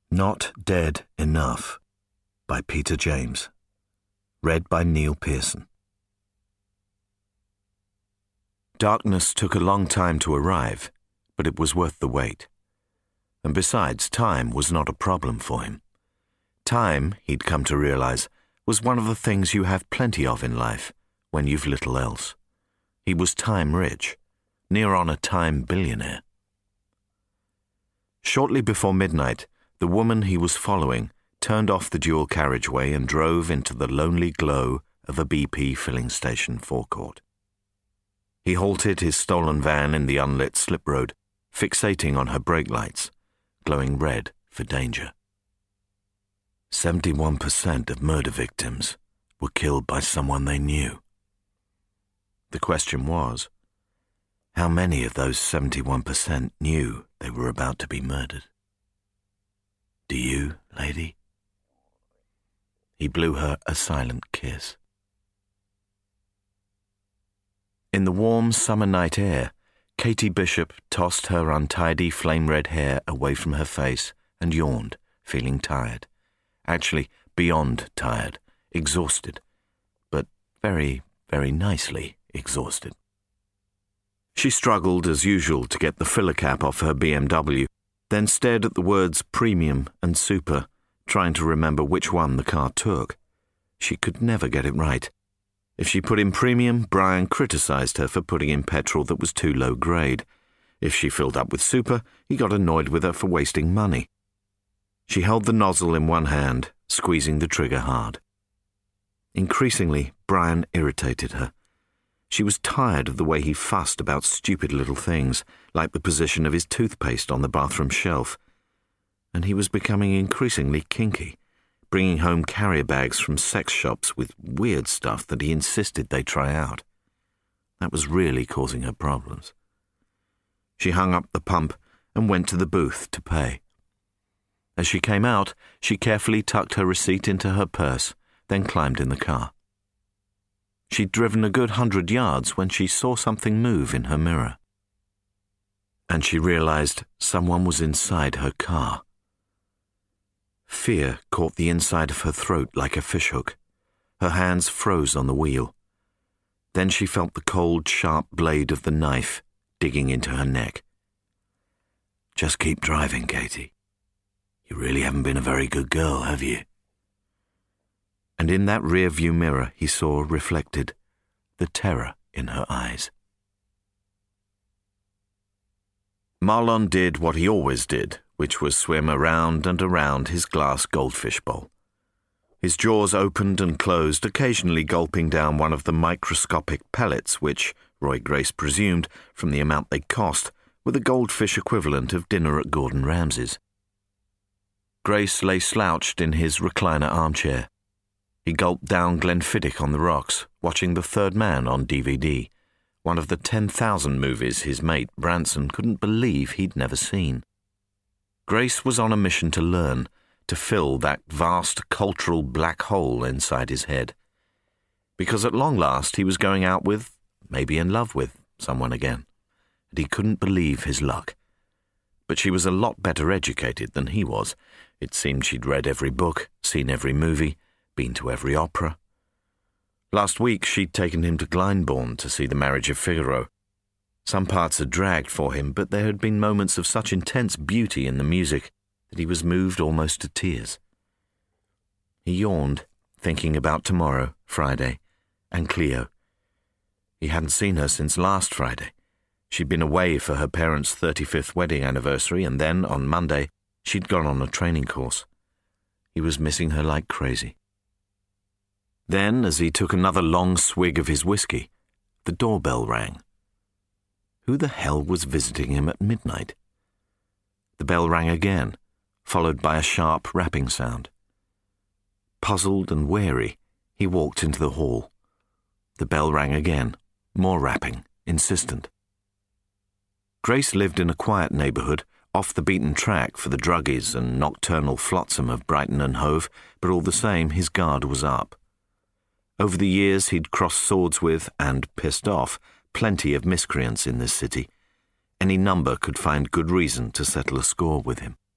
Not Dead Enough by Peter James. Read by Neil Pearson. Darkness took a long time to arrive, but it was worth the wait. And besides, time was not a problem for him. Time, he'd come to realize, was one of the things you have plenty of in life when you've little else. He was time-rich, near on a time billionaire. Shortly before midnight, the woman he was following turned off the dual carriageway and drove into the lonely glow of a BP filling station forecourt. He halted his stolen van in the unlit slip road, fixating on her brake lights, glowing red for danger. 71% of murder victims were killed by someone they knew. The question was, how many of those 71% knew they were about to be murdered? Do you, lady? He blew her a silent kiss. In the warm summer night air, Katie Bishop tossed her untidy flame-red hair away from her face and yawned, feeling tired. Actually, beyond tired, exhausted, but very, very nicely exhausted. She struggled, as usual, to get the filler cap off her BMW, then stared at the words premium and super, trying to remember which one the car took. She could never get it right. If she put in premium, Brian criticized her for putting in petrol that was too low grade. If she filled up with super, he got annoyed with her for wasting money. She held the nozzle in one hand, squeezing the trigger hard. Increasingly, Brian irritated her. She was tired of the way he fussed about stupid little things, like the position of his toothpaste on the bathroom shelf. And he was becoming increasingly kinky, bringing home carrier bags from sex shops with weird stuff that he insisted they try out. That was really causing her problems. She hung up the pump and went to the booth to pay. As she came out, she carefully tucked her receipt into her purse, then climbed in the car. She'd driven a good 100 yards when she saw something move in her mirror. And she realized someone was inside her car. Fear caught the inside of her throat like a fishhook. Her hands froze on the wheel. Then she felt the cold, sharp blade of the knife digging into her neck. Just keep driving, Katie. You really haven't been a very good girl, have you? And in that rear-view mirror he saw reflected the terror in her eyes. Marlon did what he always did, which was swim around and around his glass goldfish bowl. His jaws opened and closed, occasionally gulping down one of the microscopic pellets which, Roy Grace presumed, from the amount they cost, were the goldfish equivalent of dinner at Gordon Ramsay's. Grace lay slouched in his recliner armchair. He gulped down Glenfiddich on the rocks, watching The Third Man on DVD, one of the 10,000 movies his mate Branson couldn't believe he'd never seen. Grace was on a mission to learn, to fill that vast cultural black hole inside his head. Because at long last he was going out with, maybe in love with, someone again, and he couldn't believe his luck. But she was a lot better educated than he was. It seemed she'd read every book, seen every movie, been to every opera. Last week she'd taken him to Glyndebourne to see The Marriage of Figaro. Some parts had dragged for him, but there had been moments of such intense beauty in the music that he was moved almost to tears. He yawned, thinking about tomorrow, Friday, and Cleo. He hadn't seen her since last Friday. She'd been away for her parents' 35th wedding anniversary, and then, on Monday, she'd gone on a training course. He was missing her like crazy. Then, as he took another long swig of his whiskey, the doorbell rang. Who the hell was visiting him at midnight? The bell rang again, followed by a sharp rapping sound. Puzzled and wary, he walked into the hall. The bell rang again, more rapping, insistent. Grace lived in a quiet neighbourhood, off the beaten track for the druggies and nocturnal flotsam of Brighton and Hove, but all the same his guard was up. Over the years he'd crossed swords with, and pissed off, plenty of miscreants in this city. Any number could find good reason to settle a score with him.